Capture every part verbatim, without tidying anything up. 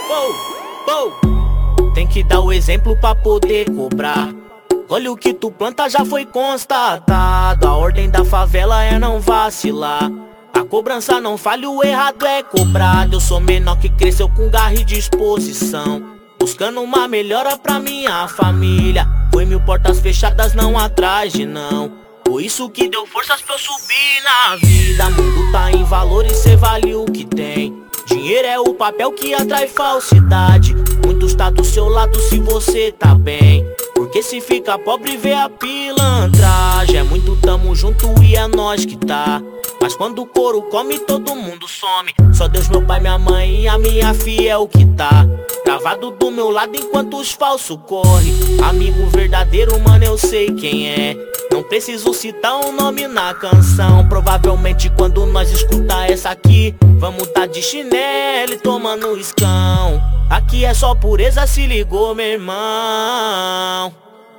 Pou, pou. Tem que dar o exemplo pra poder cobrar. Olha o que tu planta já foi constatado. A ordem da favela é não vacilar. A cobrança não falha, o errado é cobrado. Eu sou menor que cresceu com garra e disposição, buscando uma melhora pra minha família. Foi mil portas fechadas, não atrás de não. Por isso que deu forças pra eu subir na vida. Mundo tá em valor e cê vale o que tem. Dinheiro é o papel que atrai falsidade. Muitos tá do seu lado se você tá bem, porque se fica pobre vê a pilantragem. É muito tamo junto e é nós que tá, mas quando o couro come todo mundo some. Só Deus, meu pai, minha mãe e a minha fiel que tá gravado do meu lado enquanto os falsos correm. Amigo verdadeiro, mano, eu sei quem é. Não preciso citar um nome na canção. Provavelmente quando nós escutar essa aqui, vamos tá de chinelo e tomando escão. Aqui é só pureza, se ligou, meu irmão.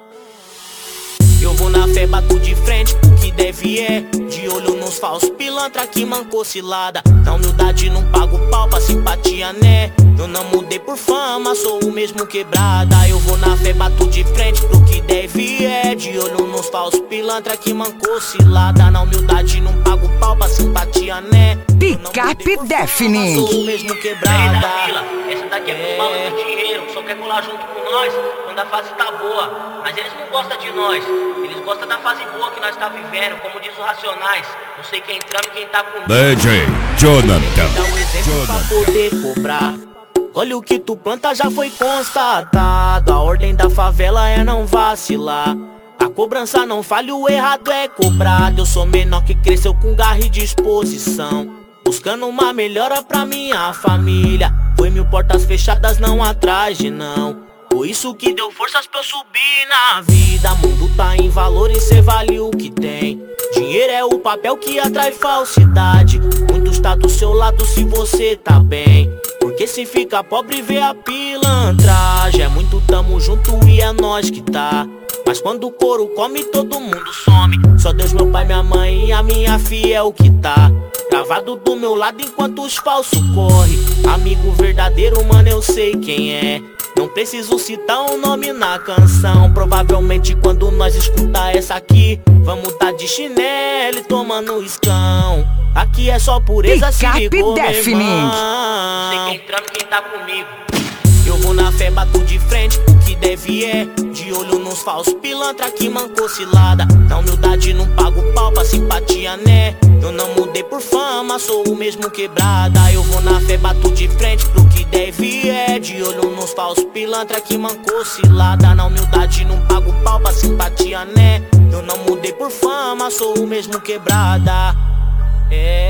Eu vou na fé, bato de frente, o que deve é. De olho nos falsos pilantra que mancou cilada. Na humildade não pago pau pra simpatia, né? Eu não mudei por fama, sou o mesmo quebrada. Eu vou na fé, bato de frente pro que deve é. De olho nos falsos pilantra que mancou cilada. Na humildade não pago pau pra simpatia, né? Picape Deafening. Sou o mesmo quebrada. Essa daqui é pro mal de dinheiro, só quer colar junto com nós quando a fase tá boa. Mas eles não gostam de nós, eles gostam da fase boa que nós tá vivendo. Como diz os Racionais, não sei quem trama e quem tá comigo. D J Jonathan. Dá um exemplo pra poder cobrar. Olha o que tu planta já foi constatado. A ordem da favela é não vacilar. A cobrança não falha, o errado é cobrado. Eu sou menor que cresceu com garra e disposição, buscando uma melhora pra minha família. Foi mil portas fechadas, não atrás de não. Por isso que deu forças pra eu subir na vida. Mundo tá em valor e cê vale o que tem. Dinheiro é o papel que atrai falsidade. Muitos tá do seu lado se você tá bem, porque se fica pobre vê a pilantragem. É muito tamo junto e é nós que tá, mas quando o couro come todo mundo some. Só Deus, meu pai, minha mãe e a minha fiel que tá gravado do meu lado enquanto os falsos correm. Amigo verdadeiro, mano, eu sei quem é. Não preciso citar um nome na canção. Provavelmente quando nós escutar essa aqui, vamos tá de chinelo e tomando escão. Aqui é só pureza, se ligou, meu irmão. Sei quem trama e quem tá comigo. Eu vou na fé, bato de frente, o que deve é. De olho nos falsos pilantra que mancou cilada. Na humildade não pago pau pra simpatia, né? Eu não mudei por fama, sou o mesmo quebrada. Eu vou na fé, bato de frente pro que deve é. De olho nos falsos pilantra que mancou cilada. Na humildade não pago pau pra simpatia, né? Eu não mudei por fama, sou o mesmo quebrada. É.